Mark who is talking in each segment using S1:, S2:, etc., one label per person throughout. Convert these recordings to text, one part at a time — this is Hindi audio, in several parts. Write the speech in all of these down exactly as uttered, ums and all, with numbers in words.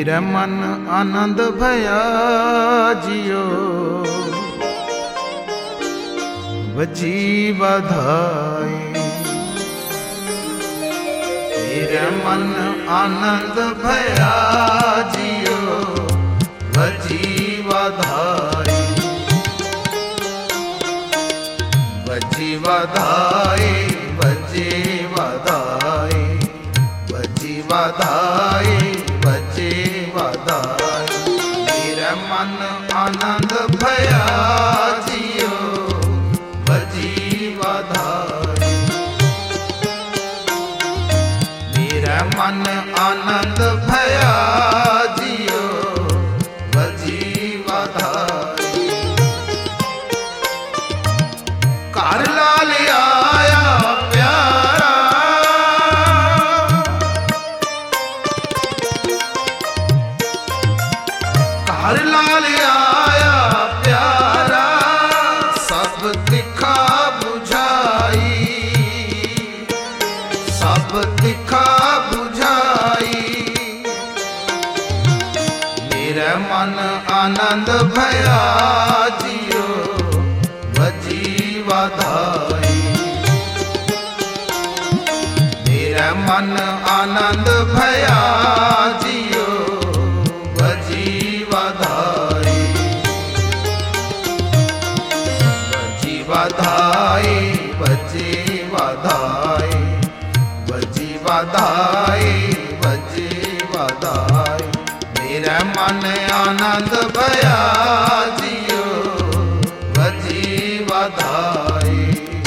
S1: मेरा मन आनंद भया जियो बजी बधाई। मेरा मन आनंद भया जियो बजी बधाई। बजी बधाई बजी बधाई बजी बधाई बजी बधाई। मेरा मन आनंद भया जियो बजी बधाई। मेरा मन आनंद भया जियो बजी बधाई। कार लाल आया प्यारा कार लाल आया प्यारा सब दिखा बुझाई। सब दिखा बुझाई। मेरा मन आनंद भया जियो बजी बधाई। मेरा मन आनंद भया जियो बजी बधाई। बजी बधाई बजी बधाई बजी बधाई बजी बधाई। मेरा मन आनंद भया जियो बजी बधाई।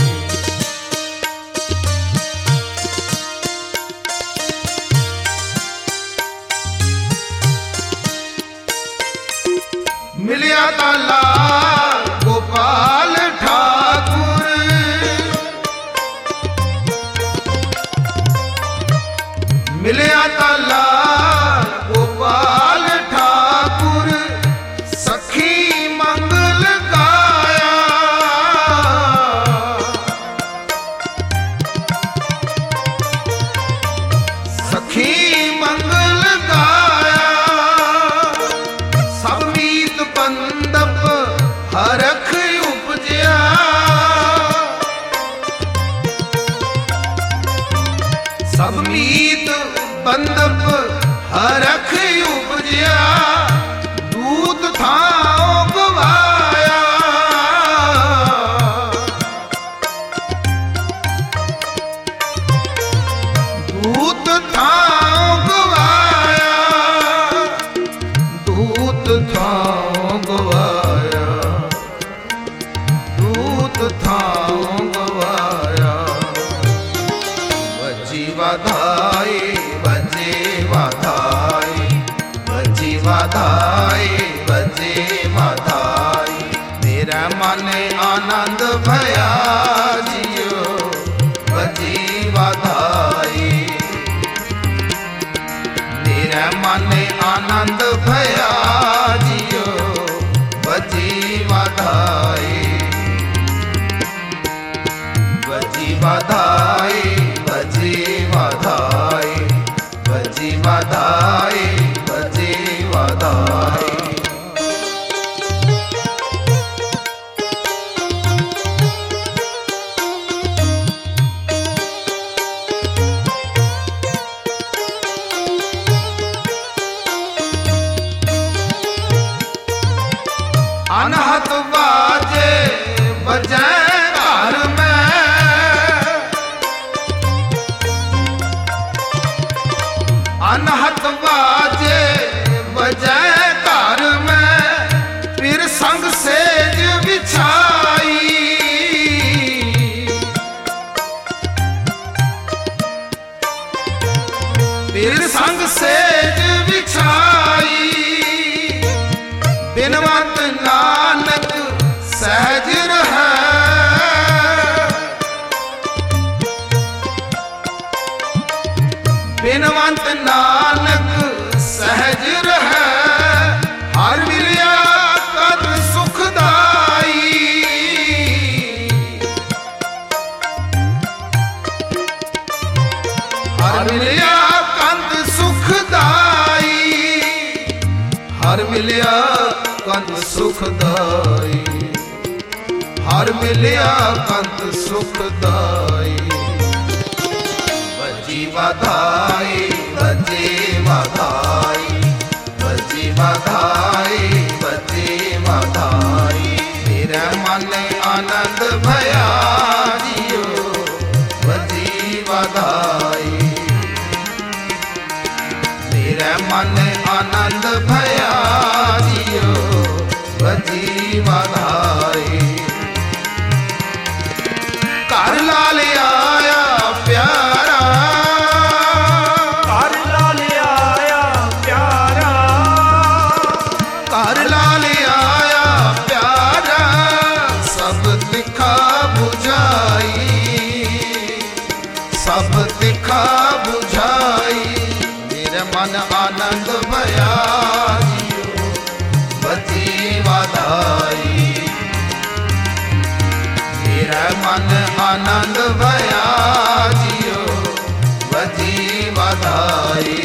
S1: मिलिया ताला गोपाल ठाकुर। मिलिया ताला गोपाल ठाकुर सखी मंगल गाया। सखी मंगल गाया। सब मीत बंदप हरख उपजया। सब मीत बंदप हरख उपजया। दूत थाओ गवाया। दूत थाओ गवाया। दूत थाओ गवाया। दूत थाओ गवाया। बजी बधाई बजी बधाई बजी बधाई बजी बधाई। मेरा मन आनंद भया जियो बजी बधाई। मेरा मन आनंद भया जियो बजी बधाई। बजी बधाई बजी बधाई बजी बधाई बजी बधाई। अनहत बाजे बजे घर में। अनहत बाजे बजे घर में। फिर संग सेज बिछाई। फिर संग सेज बिछाई। बिनवत नानक हर मिलिया कंत सुखदाई, हर मिलिया कंत सुखदाई। बजी बधाई बजी बधाई, बजी बधाई बजी बधाई। मेरे मन आनंद भया जियो बजी बधाई, मेरे मन आनंद भया जियो बजी बधाई। घर लाल आया प्यारा,
S2: घर लाल आया प्यारा,
S1: घर लाल आया प्यारा। सब तिखा बुझाई, सब तिखा बुझाई। मेरे मन आनंद भया जियो बजी बधाई, मेरा मन आनंद भया जियो बजी बधाई।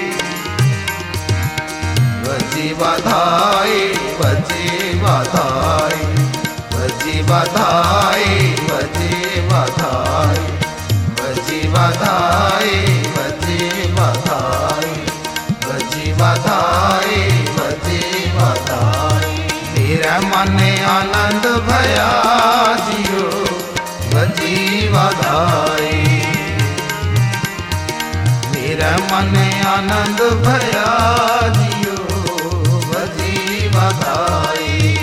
S1: बजी बधाई बजी बधाई, बजी बधाई बजी बधाई, बजी बधाई बजी बधाई, बजी बधाई बजी बधाई। मेरा मन आनंद भया जियो बजी बधाई, मेरा मन आनंद भया जियो बजी बधाई,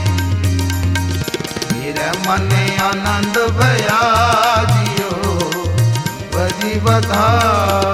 S1: मेरा मन आनंद भया जियो बजी बधाई।